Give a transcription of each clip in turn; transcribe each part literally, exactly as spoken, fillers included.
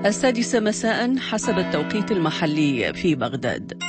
السادسة مساء حسب التوقيت المحلي في بغداد.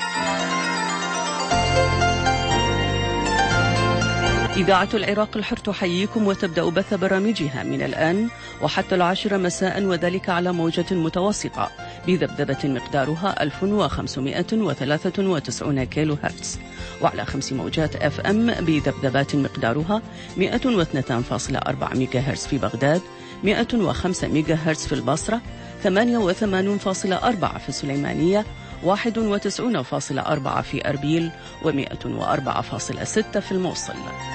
إذاعة العراق الحر تحييكم وتبدأ بث برامجها من الآن وحتى العاشرة مساء، وذلك على موجة متوسطة بذبذبة مقدارها ألف وخمسمائة وثلاثة وتسعين كيلو هرتز، وعلى خمس موجات اف ام بذبذبات مقدارها مائة واثنين فاصلة أربعة ميجا هرتز في بغداد، مائة وخمسة ميجا هرتز في البصرة، ثمانية وثمانين فاصلة أربعة في السليمانية، واحد وتسعين فاصلة أربعة في أربيل، ومائة وأربعة فاصلة ستة في الموصل.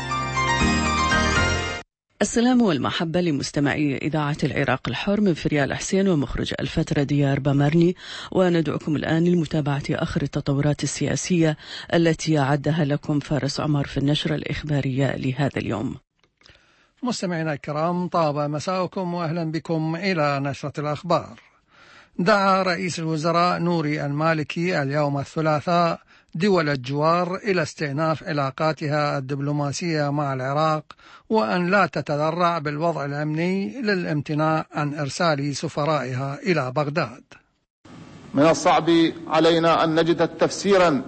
السلام والمحبة لمستمعي إذاعة العراق الحر من فريال حسين ومخرج الفترة ديار بامرني، وندعوكم الآن لمتابعة آخر التطورات السياسية التي أعدها لكم فارس عمر في النشرة الإخبارية لهذا اليوم. مستمعينا الكرام، طاب مساءكم وأهلا بكم إلى نشرة الأخبار. دعا رئيس الوزراء نوري المالكي اليوم الثلاثاء دول الجوار إلى استئناف علاقاتها الدبلوماسية مع العراق، وأن لا تتذرع بالوضع الأمني للامتناع عن إرسال سفرائها إلى بغداد. من الصعب علينا أن نجد تفسيرا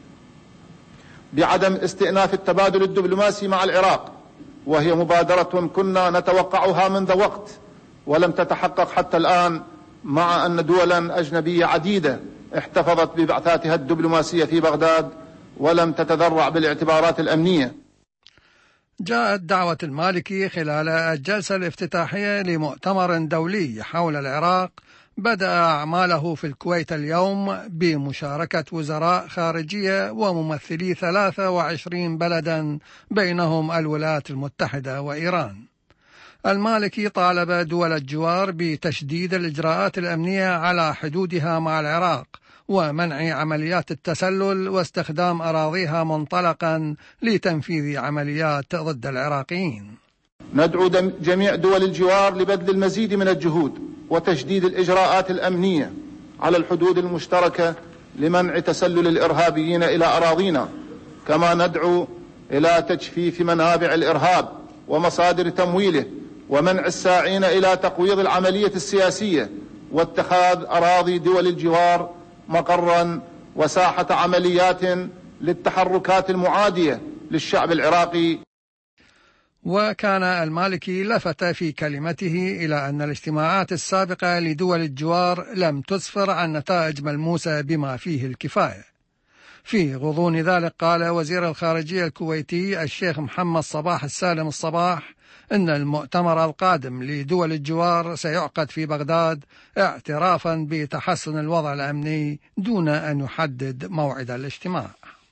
بعدم استئناف التبادل الدبلوماسي مع العراق، وهي مبادرة كنا نتوقعها منذ وقت ولم تتحقق حتى الآن، مع أن دولا أجنبية عديدة احتفظت ببعثاتها الدبلوماسية في بغداد ولم تتذرع بالاعتبارات الأمنية. جاءت دعوة المالكي خلال الجلسة الافتتاحية لمؤتمر دولي حول العراق بدأ أعماله في الكويت اليوم بمشاركة وزراء خارجية وممثلي ثلاثة وعشرين بلدا بينهم الولايات المتحدة وإيران. المالكي طالب دول الجوار بتشديد الإجراءات الأمنية على حدودها مع العراق ومنع عمليات التسلل واستخدام أراضيها منطلقا لتنفيذ عمليات ضد العراقيين. ندعو جميع دول الجوار لبذل المزيد من الجهود وتشديد الإجراءات الأمنية على الحدود المشتركة لمنع تسلل الإرهابيين إلى أراضينا، كما ندعو إلى تجفيف منابع الإرهاب ومصادر تمويله، ومنع الساعين إلى تقويض العملية السياسية واتخاذ أراضي دول الجوار مقرا وساحة عمليات للتحركات المعادية للشعب العراقي. وكان المالكي لفت في كلمته إلى أن الاجتماعات السابقة لدول الجوار لم تسفر عن نتائج ملموسة بما فيه الكفاية. في غضون ذلك قال وزير الخارجية الكويتي الشيخ محمد صباح السالم الصباح إن المؤتمر القادم لدول الجوار سيعقد في بغداد اعترافا بتحسن الوضع الأمني دون أن يحدد موعد الاجتماع.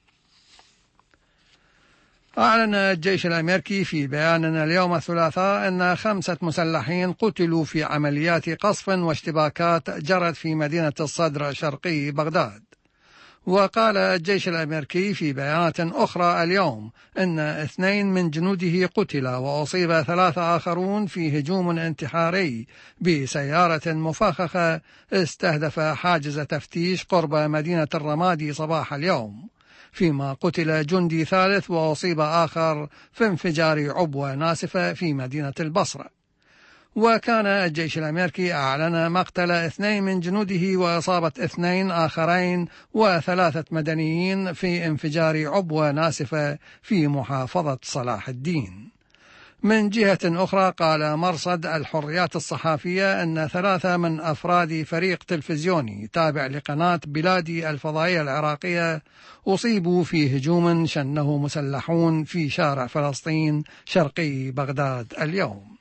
أعلن الجيش الأمريكي في بيان اليوم الثلاثاء أن خمسة مسلحين قتلوا في عمليات قصف واشتباكات جرت في مدينة الصدر شرقي بغداد. وقال الجيش الأمريكي في بيانات أخرى اليوم أن اثنين من جنوده قتلا وأصيب ثلاثة آخرون في هجوم انتحاري بسيارة مفخخة استهدف حاجز تفتيش قرب مدينة الرمادي صباح اليوم، فيما قتل جندي ثالث وأصيب آخر في انفجار عبوة ناسفة في مدينة البصرة. وكان الجيش الأمريكي أعلن مقتل اثنين من جنوده وإصابة اثنين آخرين وثلاثة مدنيين في انفجار عبوة ناسفة في محافظة صلاح الدين. من جهة أخرى قال مرصد الحريات الصحافية أن ثلاثة من أفراد فريق تلفزيوني تابع لقناة بلادي الفضائية العراقية أصيبوا في هجوم شنه مسلحون في شارع فلسطين شرقي بغداد اليوم.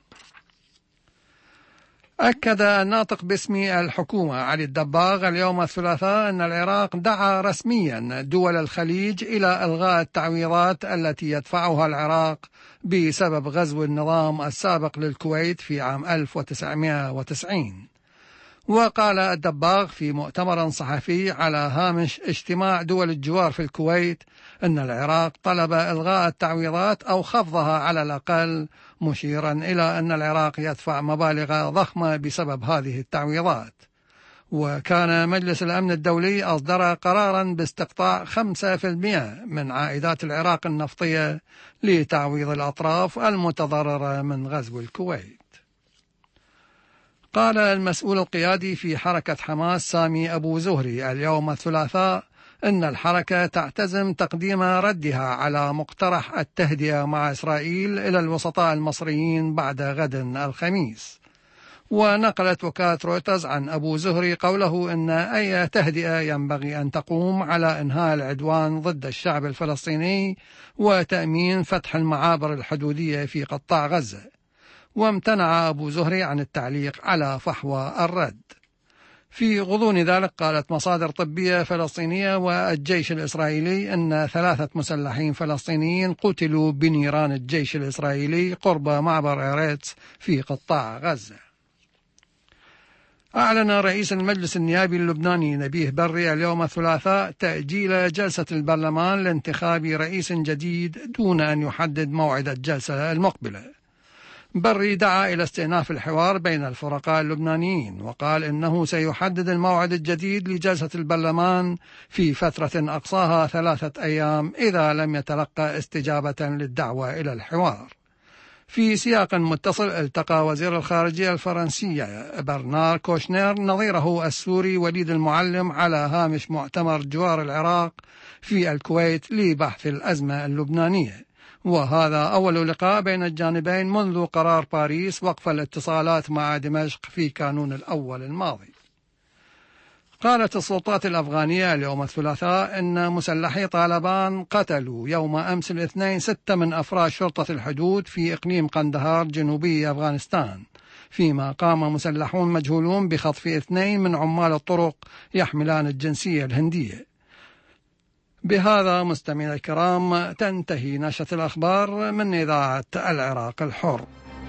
أكد الناطق باسم الحكومة علي الدباغ اليوم الثلاثاء أن العراق دعا رسميا دول الخليج إلى إلغاء التعويضات التي يدفعها العراق بسبب غزو النظام السابق للكويت في عام ألف وتسعمائة وتسعين. وقال الدباغ في مؤتمر صحفي على هامش اجتماع دول الجوار في الكويت أن العراق طلب إلغاء التعويضات أو خفضها على الأقل، مشيرا إلى أن العراق يدفع مبالغ ضخمة بسبب هذه التعويضات. وكان مجلس الأمن الدولي أصدر قرارا باستقطاع خمسة بالمئة من عائدات العراق النفطية لتعويض الأطراف المتضررة من غزو الكويت. قال المسؤول القيادي في حركة حماس سامي أبو زهري اليوم الثلاثاء إن الحركة تعتزم تقديم ردها على مقترح التهدئة مع إسرائيل إلى الوسطاء المصريين بعد غد الخميس. ونقلت وكالة رويترز عن أبو زهري قوله إن أي تهدئة ينبغي أن تقوم على إنهاء العدوان ضد الشعب الفلسطيني وتأمين فتح المعابر الحدودية في قطاع غزة. وامتنع أبو زهري عن التعليق على فحوى الرد. في غضون ذلك قالت مصادر طبية فلسطينية والجيش الإسرائيلي أن ثلاثة مسلحين فلسطينيين قتلوا بنيران الجيش الإسرائيلي قرب معبر إيريتس في قطاع غزة. أعلن رئيس المجلس النيابي اللبناني نبيه بري اليوم الثلاثاء تأجيل جلسة البرلمان لانتخاب رئيس جديد دون أن يحدد موعد الجلسة المقبلة. بري دعا إلى استئناف الحوار بين الفرقاء اللبنانيين وقال إنه سيحدد الموعد الجديد لجلسة البرلمان في فترة أقصاها ثلاثة أيام إذا لم يتلقى استجابة للدعوة إلى الحوار. في سياق متصل التقى وزير الخارجية الفرنسية برنار كوشنير نظيره السوري وليد المعلم على هامش مؤتمر جوار العراق في الكويت لبحث الأزمة اللبنانية، وهذا أول لقاء بين الجانبين منذ قرار باريس وقف الاتصالات مع دمشق في كانون الأول الماضي. قالت السلطات الأفغانية اليوم الثلاثاء إن مسلحي طالبان قتلوا يوم أمس الاثنين ستة من أفراد شرطة الحدود في إقليم قندهار جنوبي أفغانستان، فيما قام مسلحون مجهولون بخطف اثنين من عمال الطرق يحملان الجنسية الهندية. بهذا مستمعينا الكرام تنتهي نشرة الأخبار من إذاعة العراق الحر.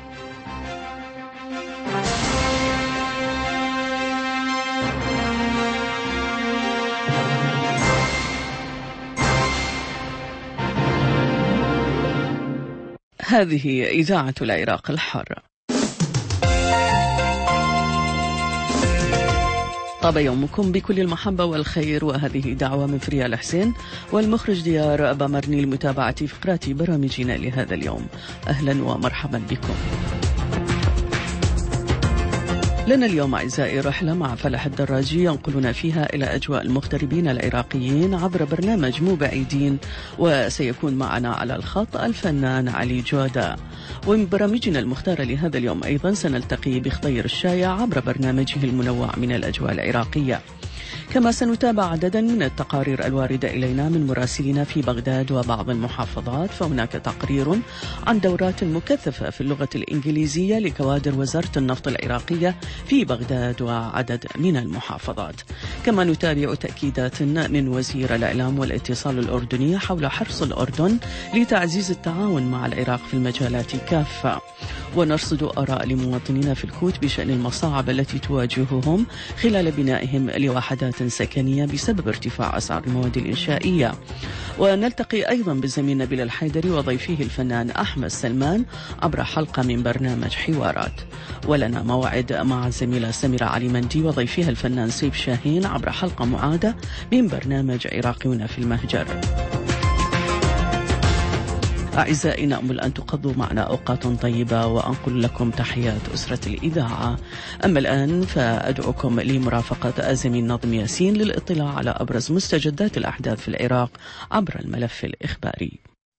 هذه إذاعة العراق الحر. طاب يومكم بكل المحبة والخير، وهذه دعوة من فريال حسين والمخرج ديار أبا مرني لمتابعة فقرات برامجنا لهذا اليوم. أهلا ومرحبا بكم. لنا اليوم أعزائي رحلة مع فلح الدراجي ينقلنا فيها إلى أجواء المغتربين العراقيين عبر برنامج مو بعيدين، وسيكون معنا على الخط الفنان علي جودة. ومن برامجنا المختارة لهذا اليوم أيضا سنلتقي بخطير الشايع عبر برنامجه المنوع من الأجواء العراقية. كما سنتابع عددا من التقارير الواردة إلينا من مراسلين في بغداد وبعض المحافظات، فهناك تقرير عن دورات مكثفة في اللغة الإنجليزية لكوادر وزارة النفط العراقية في بغداد وعدد من المحافظات. كما نتابع تأكيدات من وزير الإعلام والاتصال الأردني حول حرص الأردن لتعزيز التعاون مع العراق في المجالات كافة، ونرصد آراء لمواطنين في الكوت بشأن المصاعب التي تواجههم خلال بنائهم لوحدات سكنية بسبب ارتفاع أسعار المواد الإنشائية. ونلتقي أيضا بالزميل نبيل الحيدري وضيفه الفنان أحمد سلمان عبر حلقة من برنامج حوارات. ولنا موعد مع الزميلة سميرة علي مندي وضيفها الفنان سيف شاهين عبر حلقة معادة من برنامج عراقيون في المهجر. أعزائي نأمل أن تقضوا معنا أوقات طيبة وأنقل لكم تحيات أسرة الإذاعة. أما الآن فأدعوكم لمرافقة زميل ناظم ياسين للإطلاع على أبرز مستجدات الأحداث في العراق عبر الملف الإخباري.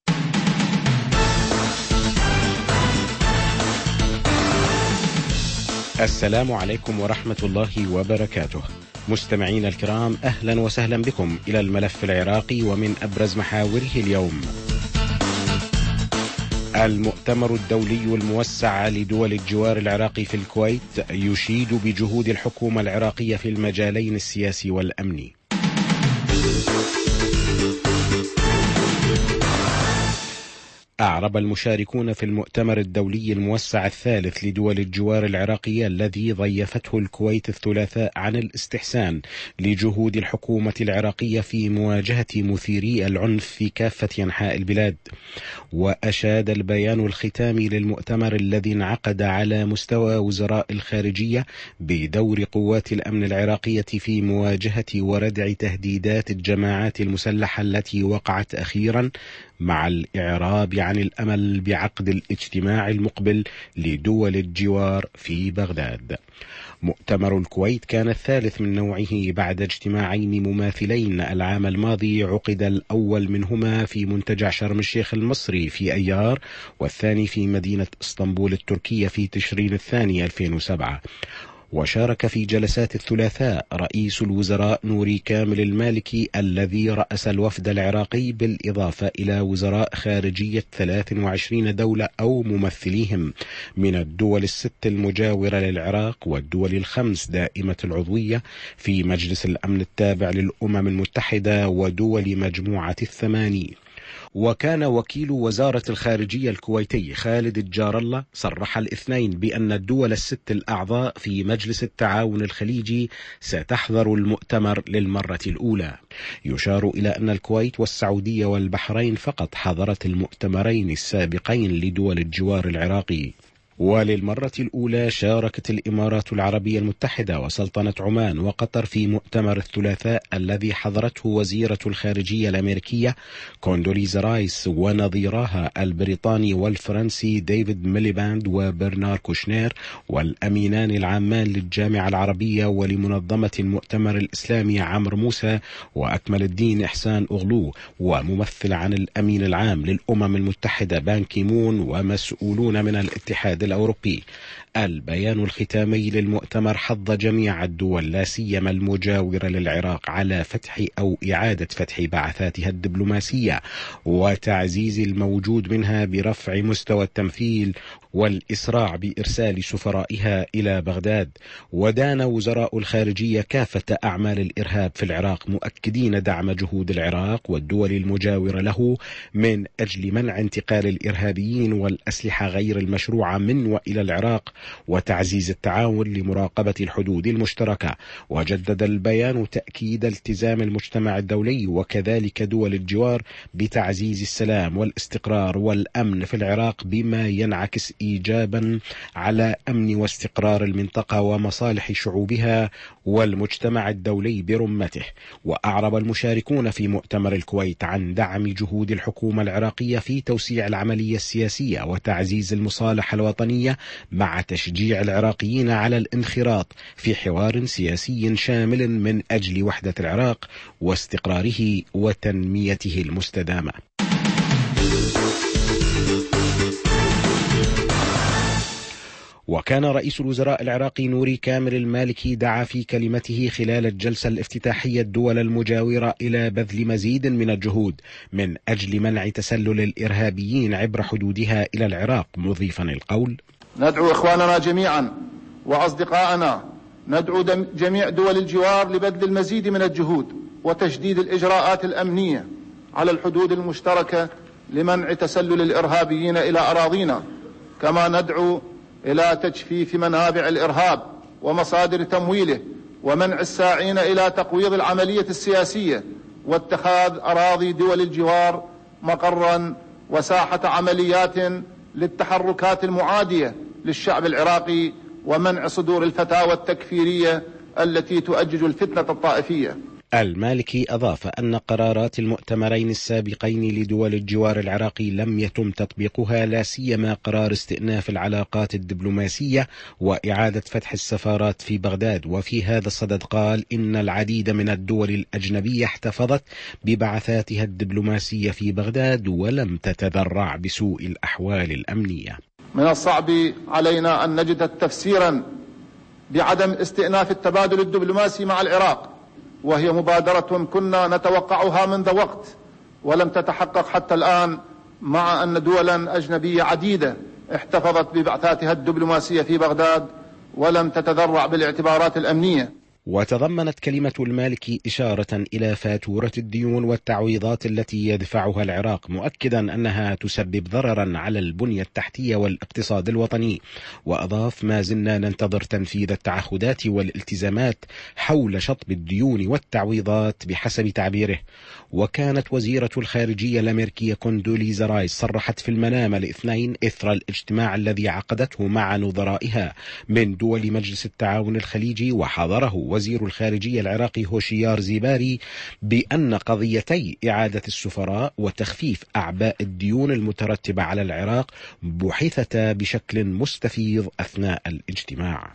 السلام عليكم ورحمة الله وبركاته. مستمعين الكرام، أهلا وسهلا بكم إلى الملف العراقي ومن أبرز محاوره اليوم. المؤتمر الدولي الموسع لدول الجوار العراقي في الكويت يشيد بجهود الحكومة العراقية في المجالين السياسي والأمني. أعرب المشاركون في المؤتمر الدولي الموسع الثالث لدول الجوار العراقية الذي ضيفته الكويت الثلاثاء عن الاستحسان لجهود الحكومة العراقية في مواجهة مثيري العنف في كافة أنحاء البلاد. وأشاد البيان الختامي للمؤتمر الذي انعقد على مستوى وزراء الخارجية بدور قوات الأمن العراقية في مواجهة وردع تهديدات الجماعات المسلحة التي وقعت أخيرا مع الإعراب عن الأمل بعقد الاجتماع المقبل لدول الجوار في بغداد. مؤتمر الكويت كان الثالث من نوعه بعد اجتماعين مماثلين العام الماضي، عقد الأول منهما في منتجع شرم الشيخ المصري في أيار، والثاني في مدينة اسطنبول التركية في تشرين الثاني ألفين وسبعة. وشارك في جلسات الثلاثاء رئيس الوزراء نوري كامل المالكي الذي رأس الوفد العراقي، بالإضافة إلى وزراء خارجية ثلاث وعشرين دولة أو ممثليهم من الدول الست المجاورة للعراق والدول الخمس دائمة العضوية في مجلس الأمن التابع للأمم المتحدة ودول مجموعة الثمانين. وكان وكيل وزارة الخارجية الكويتي خالد الجار الله صرح الاثنين بأن الدول الست الأعضاء في مجلس التعاون الخليجي ستحضر المؤتمر للمرة الأولى. يشار إلى أن الكويت والسعودية والبحرين فقط حضرت المؤتمرين السابقين لدول الجوار العراقي. وللمرة الأولى شاركت الإمارات العربية المتحدة وسلطنة عمان وقطر في مؤتمر الثلاثاء الذي حضرته وزيرة الخارجية الأمريكية كوندوليزا رايس ونظيراها البريطاني والفرنسي ديفيد ميليباند وبرنار كوشنير، والأمينان العامان للجامعة العربية ولمنظمة المؤتمر الإسلامي عمرو موسى وأكمل الدين إحسان أغلو، وممثل عن الأمين العام للأمم المتحدة بان كيمون ومسؤولون من الاتحاد الأوروبي. البيان الختامي للمؤتمر حض جميع الدول لا سيما المجاورة للعراق على فتح أو إعادة فتح بعثاتها الدبلوماسية وتعزيز الموجود منها برفع مستوى التمثيل والإسراع بإرسال سفرائها إلى بغداد. ودان وزراء الخارجية كافة أعمال الإرهاب في العراق، مؤكدين دعم جهود العراق والدول المجاورة له من أجل منع انتقال الإرهابيين والأسلحة غير المشروعة من وإلى العراق وتعزيز التعاون لمراقبة الحدود المشتركة. وجدد البيان تأكيد التزام المجتمع الدولي وكذلك دول الجوار بتعزيز السلام والاستقرار والأمن في العراق، بما ينعكس إيجابا على أمن واستقرار المنطقة ومصالح شعوبها والمجتمع الدولي برمته. وأعرب المشاركون في مؤتمر الكويت عن دعم جهود الحكومة العراقية في توسيع العملية السياسية وتعزيز المصالحة الوطنية، مع تشجيع العراقيين على الانخراط في حوار سياسي شامل من أجل وحدة العراق واستقراره وتنميته المستدامة. وكان رئيس الوزراء العراقي نوري كامل المالكي دعا في كلمته خلال الجلسة الافتتاحية الدول المجاورة إلى بذل مزيد من الجهود من أجل منع تسلل الإرهابيين عبر حدودها إلى العراق، مضيفا القول: ندعو إخواننا جميعا وأصدقائنا، ندعو جميع دول الجوار لبذل المزيد من الجهود وتشديد الإجراءات الأمنية على الحدود المشتركة لمنع تسلل الإرهابيين إلى أراضينا، كما ندعو إلى تجفيف منابع الإرهاب ومصادر تمويله ومنع الساعين إلى تقويض العملية السياسية واتخاذ أراضي دول الجوار مقرا وساحة عمليات للتحركات المعادية للشعب العراقي ومنع صدور الفتاوى التكفيرية التي تؤجج الفتنة الطائفية. المالكي أضاف أن قرارات المؤتمرين السابقين لدول الجوار العراقي لم يتم تطبيقها، لا سيما قرار استئناف العلاقات الدبلوماسية وإعادة فتح السفارات في بغداد. وفي هذا الصدد قال إن العديد من الدول الأجنبية احتفظت ببعثاتها الدبلوماسية في بغداد ولم تتذرع بسوء الأحوال الأمنية. من الصعب علينا أن نجد تفسيرا بعدم استئناف التبادل الدبلوماسي مع العراق، وهي مبادرة كنا نتوقعها منذ وقت ولم تتحقق حتى الآن، مع أن دولا أجنبية عديدة احتفظت ببعثاتها الدبلوماسية في بغداد ولم تتذرع بالاعتبارات الأمنية. وتضمنت كلمة المالكي إشارة إلى فاتورة الديون والتعويضات التي يدفعها العراق، مؤكدا أنها تسبب ضررا على البنية التحتية والاقتصاد الوطني. وأضاف: ما زلنا ننتظر تنفيذ التعهدات والالتزامات حول شطب الديون والتعويضات بحسب تعبيره. وكانت وزيرة الخارجية الأمريكية كوندوليزا رايس صرحت في المنام الاثنين إثر الاجتماع الذي عقدته مع نظرائها من دول مجلس التعاون الخليجي وحضره وزير الخارجية العراقي هوشيار زيباري بأن قضيتي إعادة السفراء وتخفيف أعباء الديون المترتبة على العراق بحثتا بشكل مستفيض أثناء الاجتماع.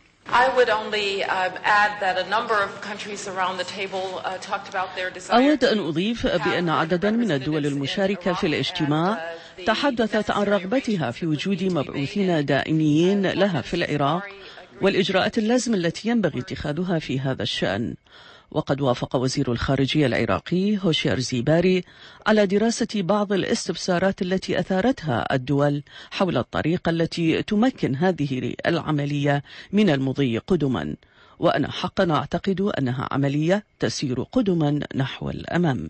أود أن أضيف بأن عددا من الدول المشاركة في الاجتماع تحدثت عن رغبتها في وجود مبعوثين دائمين لها في العراق والإجراءات اللازمة التي ينبغي اتخاذها في هذا الشأن. وقد وافق وزير الخارجية العراقي هوشيار زيباري على دراسة بعض الاستفسارات التي أثارتها الدول حول الطريقة التي تمكن هذه العملية من المضي قدما، وأنا حقا أعتقد أنها عملية تسير قدما نحو الأمام.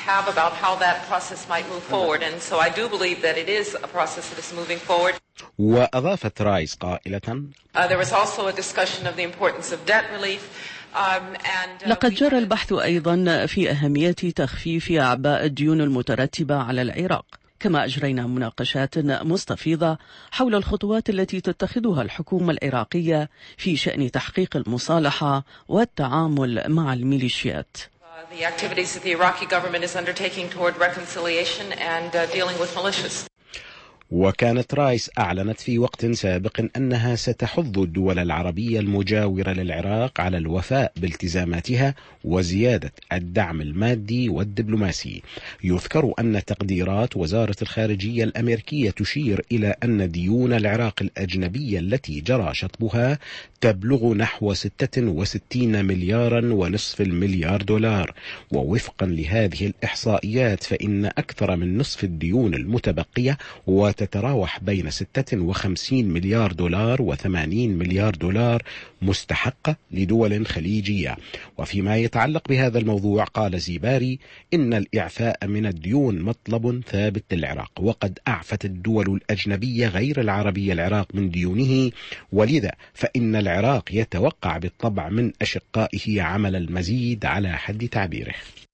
وأضافت رايس قائلة: لقد جرى البحث أيضا في أهمية تخفيف أعباء الديون المترتبة على العراق، كما أجرينا مناقشات مستفيضة حول الخطوات التي تتخذها الحكومة العراقية في شأن تحقيق المصالحة والتعامل مع الميليشيات. وكانت رايس أعلنت في وقت سابق أنها ستحض الدول العربية المجاورة للعراق على الوفاء بالتزاماتها وزيادة الدعم المادي والدبلوماسي. يذكر أن تقديرات وزارة الخارجية الأمريكية تشير إلى أن ديون العراق الأجنبية التي جرى شطبها تبلغ نحو ستة وستين مليارا ونصف المليار دولار، ووفقا لهذه الإحصائيات فإن أكثر من نصف الديون المتبقية وتتراوح بين ستة وخمسين مليار دولار وثمانين مليار دولار مستحقة لدول خليجية. وفيما يتعلق بهذا الموضوع قال زيباري إن الإعفاء من الديون مطلب ثابت للعراق، وقد أعفت الدول الأجنبية غير العربية العراق من ديونه، ولذا فإن العراق يتوقع بالطبع من أشقائه عمل المزيد على حد تعبيره.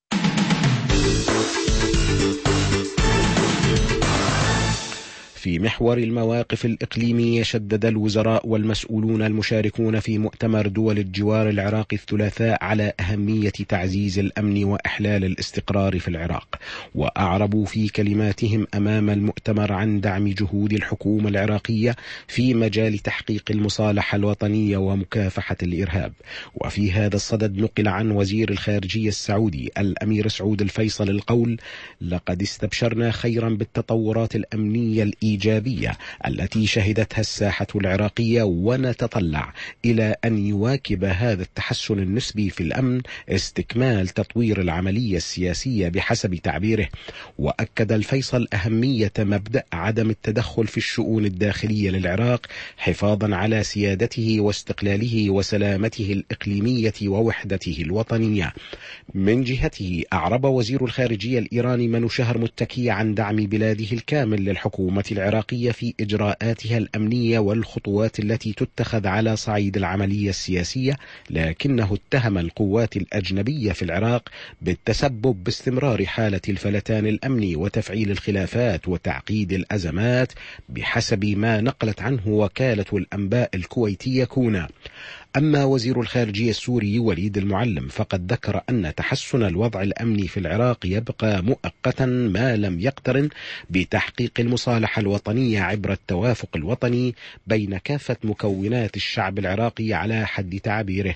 في محور المواقف الإقليمية شدد الوزراء والمسؤولون المشاركون في مؤتمر دول الجوار العراقي الثلاثاء على أهمية تعزيز الأمن وإحلال الاستقرار في العراق، وأعربوا في كلماتهم أمام المؤتمر عن دعم جهود الحكومة العراقية في مجال تحقيق المصالحة الوطنية ومكافحة الإرهاب. وفي هذا الصدد نقل عن وزير الخارجية السعودي الأمير سعود الفيصل القول: لقد استبشرنا خيرا بالتطورات الأمنية الإيجابية إيجابية التي شهدتها الساحة العراقية، ونتطلع إلى أن يواكب هذا التحسن النسبي في الأمن استكمال تطوير العملية السياسية بحسب تعبيره. وأكد الفيصل أهمية مبدأ عدم التدخل في الشؤون الداخلية للعراق حفاظا على سيادته واستقلاله وسلامته الإقليمية ووحدته الوطنية. من جهته أعرب وزير الخارجية الإيراني منوشهر متكي عن دعم بلاده الكامل للحكومة العراقية في إجراءاتها الأمنية والخطوات التي تتخذ على صعيد العملية السياسية، لكنه اتهم القوات الأجنبية في العراق بالتسبب باستمرار حالة الفلتان الأمني وتفعيل الخلافات وتعقيد الأزمات بحسب ما نقلت عنه وكالة الأنباء الكويتية كونا. أما وزير الخارجية السوري وليد المعلم فقد ذكر أن تحسن الوضع الأمني في العراق يبقى مؤقتا ما لم يقترن بتحقيق المصالحة الوطنية عبر التوافق الوطني بين كافة مكونات الشعب العراقي على حد تعبيره.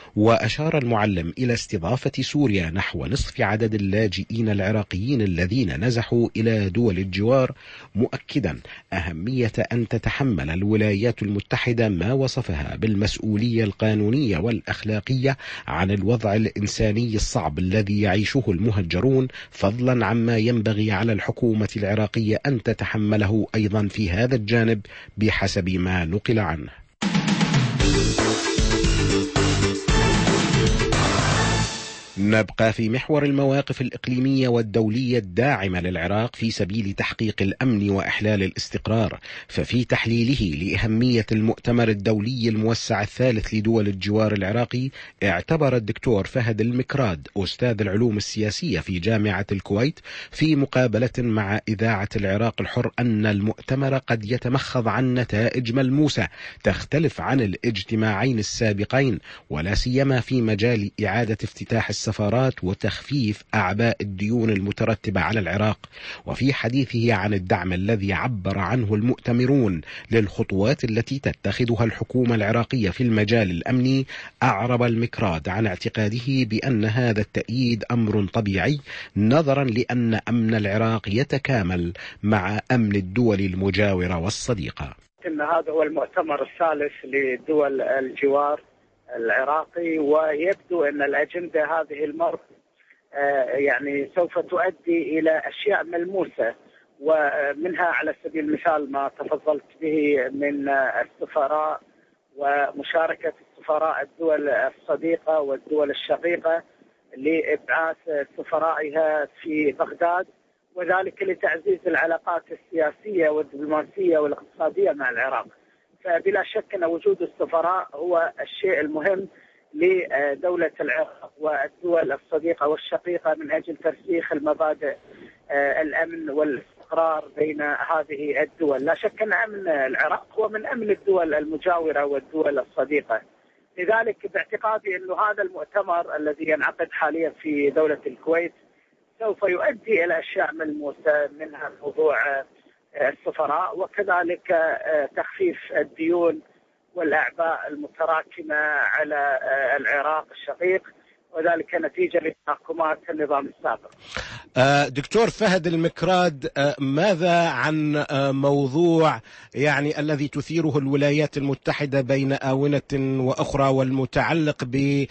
وأشار المعلم إلى استضافة سوريا نحو نصف عدد اللاجئين العراقيين الذين نزحوا إلى دول الجوار، مؤكدا أهمية أن تتحمل الولايات المتحدة ما وصفها بالمسؤولية القانونية والأخلاقية عن الوضع الإنساني الصعب الذي يعيشه المهجرون، فضلا عما ينبغي على الحكومة العراقية أن تتحمله أيضا في هذا الجانب بحسب ما نقل عنه. نبقى في محور المواقف الإقليمية والدولية الداعمة للعراق في سبيل تحقيق الأمن وإحلال الاستقرار. ففي تحليله لأهمية المؤتمر الدولي الموسع الثالث لدول الجوار العراقي، اعتبر الدكتور فهد المكراد أستاذ العلوم السياسية في جامعة الكويت في مقابلة مع إذاعة العراق الحر أن المؤتمر قد يتمخض عن نتائج ملموسة تختلف عن الاجتماعين السابقين، ولا سيما في مجال إعادة افتتاح السفارات وتخفيف أعباء الديون المترتبة على العراق. وفي حديثه عن الدعم الذي عبر عنه المؤتمرون للخطوات التي تتخذها الحكومة العراقية في المجال الأمني، أعرب المكراد عن اعتقاده بأن هذا التأييد أمر طبيعي نظرا لأن أمن العراق يتكامل مع أمن الدول المجاورة والصديقة. إن هذا هو المؤتمر الثالث لدول الجوار العراقي، ويبدو أن الأجندة هذه المرة يعني سوف تؤدي إلى أشياء ملموسة، ومنها على سبيل المثال ما تفضلت به من السفراء ومشاركة السفراء الدول الصديقة والدول الشقيقة لإبعاث سفرائها في بغداد، وذلك لتعزيز العلاقات السياسية والدبلوماسية والاقتصادية مع العراق. فبلا شك أن وجود السفراء هو الشيء المهم لدولة العراق والدول الصديقة والشقيقة من أجل ترسيخ المبادئ الأمن والاستقرار بين هذه الدول. لا شك أن أمن العراق هو من أمن الدول المجاورة والدول الصديقة. لذلك باعتقادي أن هذا المؤتمر الذي ينعقد حاليا في دولة الكويت سوف يؤدي إلى أشياء ملموسة، منها موضوع السفراء وكذلك تخفيف الديون والأعباء المتراكمة على العراق الشقيق، وذلك نتيجة لتحكمات النظام السابق. دكتور فهد المكراد، ماذا عن موضوع يعني الذي تثيره الولايات المتحدة بين آونة وأخرى والمتعلق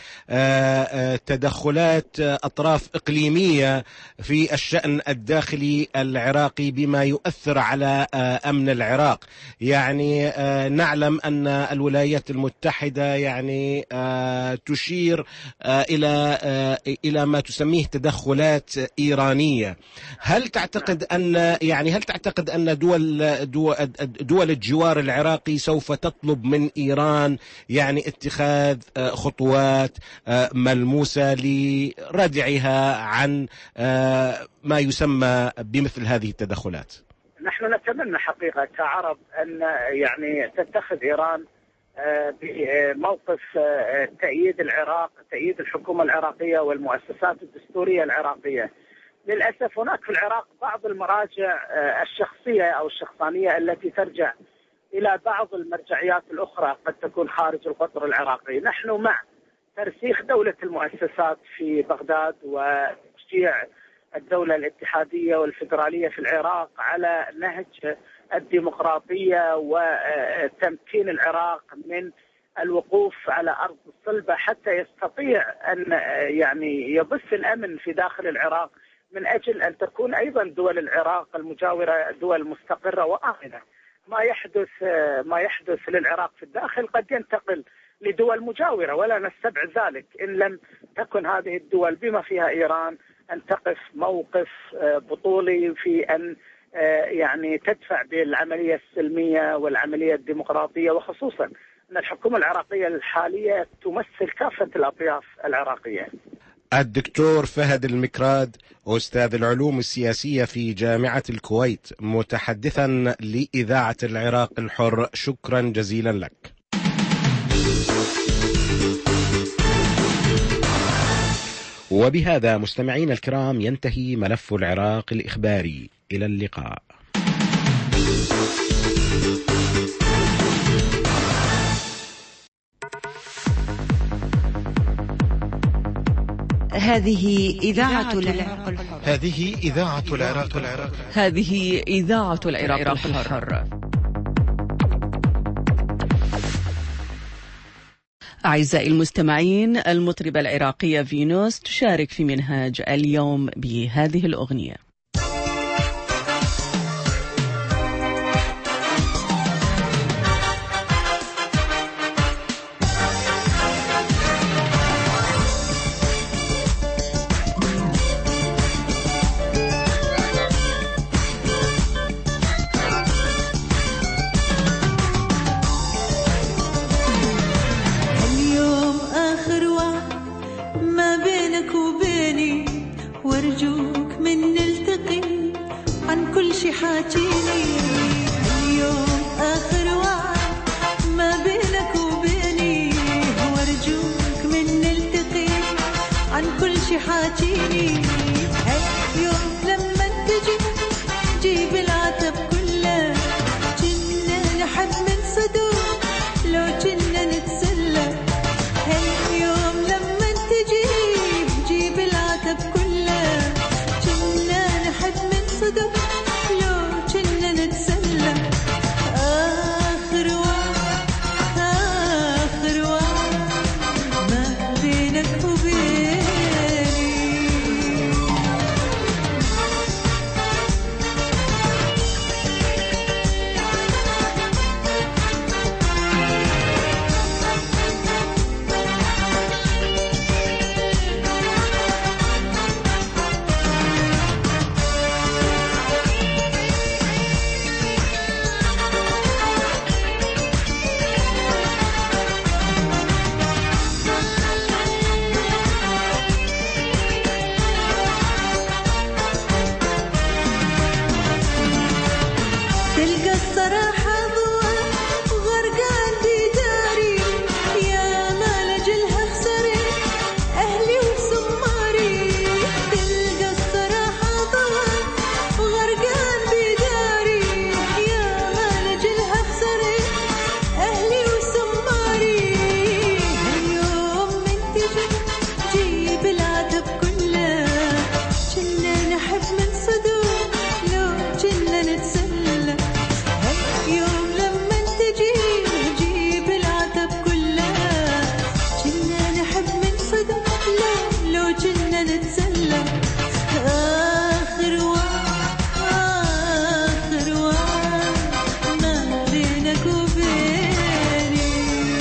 بتدخلات أطراف إقليمية في الشأن الداخلي العراقي بما يؤثر على أمن العراق؟ يعني نعلم أن الولايات المتحدة يعني تشير إلى إلى ما تسميه تدخلات إيرانية. هل تعتقد أن يعني هل تعتقد أن دول دول, دول الجوار العراقي سوف تطلب من إيران يعني اتخاذ خطوات ملموسة لردعها عن ما يسمى بمثل هذه التدخلات؟ نحن نتمنى حقيقة كعرب أن يعني تتخذ إيران بموقف تأييد العراق، تأييد الحكومة العراقية والمؤسسات الدستورية العراقية. للأسف هناك في العراق بعض المراجع الشخصية أو الشخصانية التي ترجع إلى بعض المرجعيات الأخرى قد تكون خارج القطر العراقي. نحن مع ترسيخ دولة المؤسسات في بغداد وتشجيع الدولة الاتحادية والفيدرالية في العراق على نهج الديمقراطية وتمكين العراق من الوقوف على أرض الصلبة حتى يستطيع أن يعني يبث الأمن في داخل العراق، من أجل أن تكون أيضا دول العراق المجاورة دول مستقرة وآمنة. ما يحدث ما يحدث للعراق في الداخل قد ينتقل لدول مجاورة، ولا نستبعد ذلك إن لم تكن هذه الدول بما فيها إيران أن تقف موقف بطولي في أن يعني تدفع بالعملية السلمية والعملية الديمقراطية، وخصوصا أن الحكومة العراقية الحالية تمثل كافة الأطياف العراقية. الدكتور فهد المكراد أستاذ العلوم السياسية في جامعة الكويت، متحدثا لإذاعة العراق الحر، شكرا جزيلا لك. وبهذا مستمعين الكرام ينتهي ملف العراق الإخباري. إلى اللقاء. هذه إذاعة العراق الحر. هذه إذاعة العراق الحر. هذه إذاعة العراق الحر. أعزائي المستمعين، المطربة العراقية فينوس تشارك في منهاج اليوم بهذه الأغنية. حاجيني اليوم آخر وعد ما بينك وبيني وارجوك من نلتقي عن كل شي حاجيني اليوم لما تجي جيب العتب كله كنا نحب من صدور لو كنا نتسلى اليوم لما تجي جيب العتب كله كنا نحب من صدور لو كنا نتسلى آخر وعد آخر وعد ما بينك وبيني تلقى الصراحة ضوء وغرقان بداري يا ما لجلها خسري أهلي وسماري تلقى الصراحة ضوء وغرقان بداري يا ما لجلها خسري أهلي وسماري اليوم من تجي جيب العتب كله كنا نحب من صدور لو كنا نتسلى يوم لما تجي جيب العتب كله كنا نحب من صدق لو لو كنا نتسلى آخر وعد آخر وعد ما بينك وبيني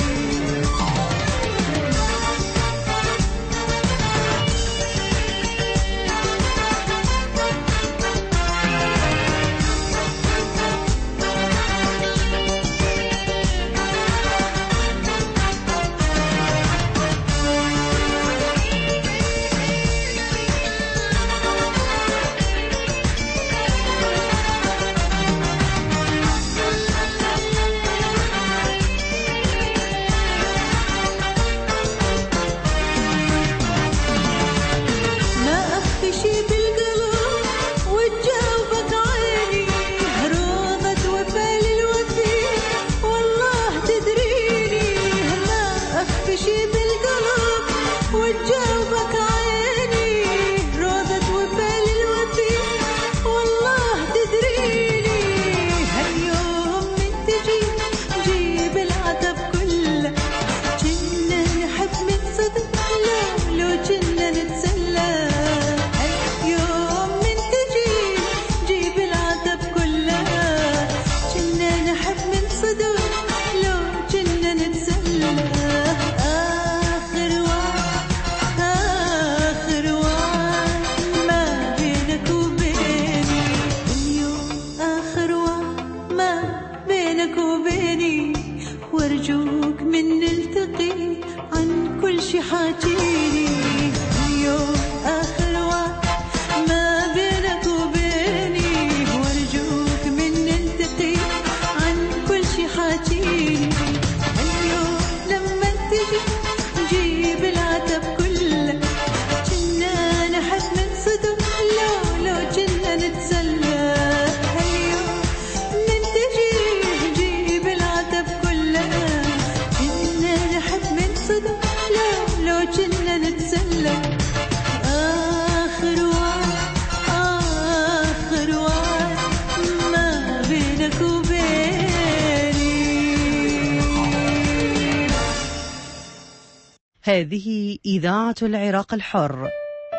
ما أخفي شي بالقلب وتجاوبك عيني روضة وفاء للوفي والله تدريني ما أخفي شي بالقلب وتجاوبك عيني روضة وفاء للوفي والله تدريني هاليوم من تجي جيب العتب كله كنا نحب من صدق لو لو كنا نتسلى اليوم من تجي جيب العتب كله كنا نحب من صدق لو كنا نتسلى آخر وعد آخر وعد ما بينك وبيني اليوم آخر وعد ما بينك وبيني وارجوك من نلتقي عن كل شي حاجيني اليوم آخر وعد ما بينك وبيني وارجوك من نلتقي عن كل شي حاجيني اليوم لما تجي جيب العتب كله كنا نحب من صدق لو لو كنا نتسلى اليوم من تجي جيب العتب كله كنا نحب من صدق لو لو كنا نتسلى آخر وعد آخر وعد ما بينك وبيني. هذه إذاعة العراق الحر.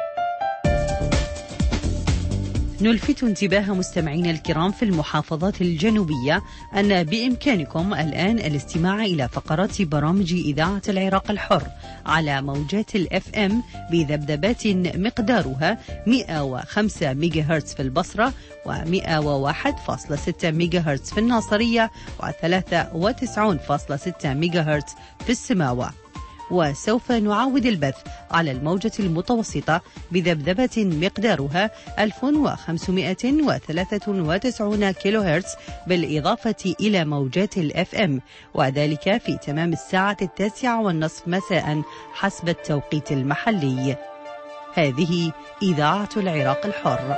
نلفت انتباه مستمعينا الكرام في المحافظات الجنوبية أن بإمكانكم الآن الاستماع إلى فقرات برامج إذاعة العراق الحر على موجات الإف إم بذبذبات مقدارها مئة وخمسة ميجا هرتز في البصرة ومئة وواحد فاصلة ستة ميجا هرتز في الناصرية وثلاثة وتسعين فاصلة ستة ميجا هرتز في السماوة. وسوف نعاود البث على الموجة المتوسطة بذبذبة مقدارها ألف وخمسمائة وثلاثة وتسعين كيلو هرتز بالإضافة إلى موجات الأف أم، وذلك في تمام الساعة التاسعة والنصف مساء حسب التوقيت المحلي. هذه إذاعة العراق الحر.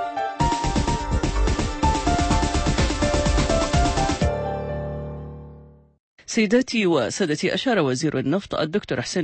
سيداتي وسادتي، أشار وزير النفط الدكتور حسين